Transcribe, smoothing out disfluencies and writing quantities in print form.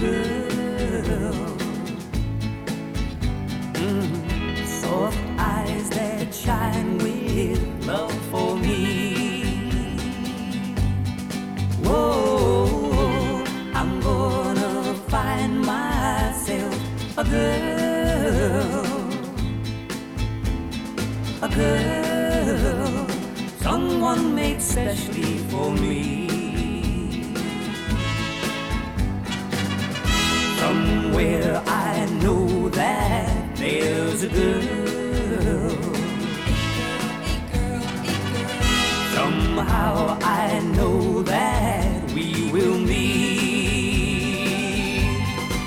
girl. Soft eyes that shine with love for me. Whoa, I'm gonna find myself a girl, someone made specially for me. Somewhere